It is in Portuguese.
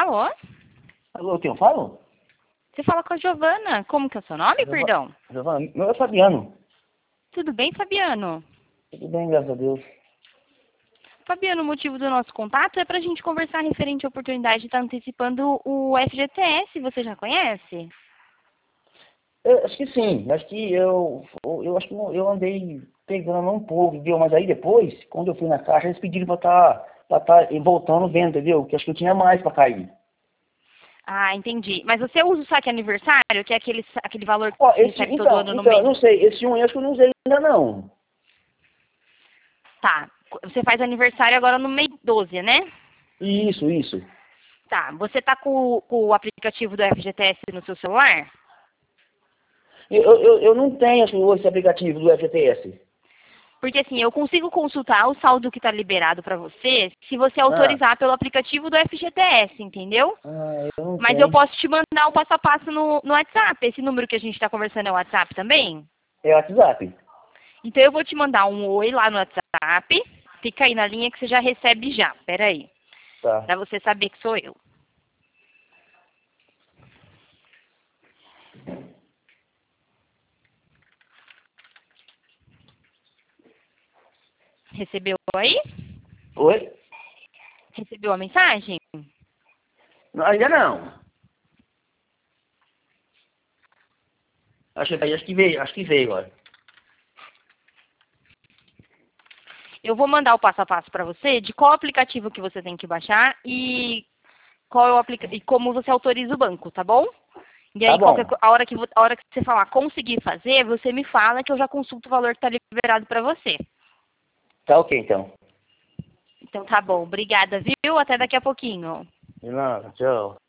Alô? Alô, quem eu falo? Você fala com a Giovana. Como que é o seu nome, perdão? Giovana, meu é Fabiano. Tudo bem, Fabiano? Tudo bem, graças a Deus. Fabiano, o motivo do nosso contato é para a gente conversar referente à oportunidade de estar antecipando o FGTS. Você já conhece? Acho que sim, acho que eu acho que eu andei pegando um pouco, entendeu? Mas aí depois, quando eu fui na caixa, eles pediram pra tá voltando vendo, entendeu? Que acho que eu tinha mais pra cair. Ah, entendi. Mas você usa o saque aniversário, que é aquele valor que Ó, você recebe todo ano no eu mês? não sei, esse um eu acho que eu não usei ainda não. Tá. Você faz aniversário agora no mês 12, né? Isso. Tá. Você tá com o aplicativo do FGTS no seu celular? Eu não tenho esse aplicativo do FGTS. Porque assim, eu consigo consultar o saldo que está liberado para você se você Ah, autorizar pelo aplicativo do FGTS, entendeu? eu não Mas eu tenho. posso te mandar o passo a passo no WhatsApp. Esse número que a gente está conversando é o WhatsApp também? É o WhatsApp. Então eu vou te mandar um oi lá no WhatsApp. Fica aí na linha que você já recebe já. Pera aí. Tá. Para você saber que sou eu. Recebeu aí? Oi? Recebeu a mensagem? Não, ainda não. Acho que veio agora. Eu vou mandar o passo a passo para você de qual aplicativo que você tem que baixar e qual é o e como você autoriza o banco, tá bom? E Tá aí, bom. a hora que você falar conseguir fazer, você me fala que eu já consulto o valor que está liberado para você. Tá ok, então. Então tá bom. Obrigada, viu? Até daqui a pouquinho. De nada, tchau.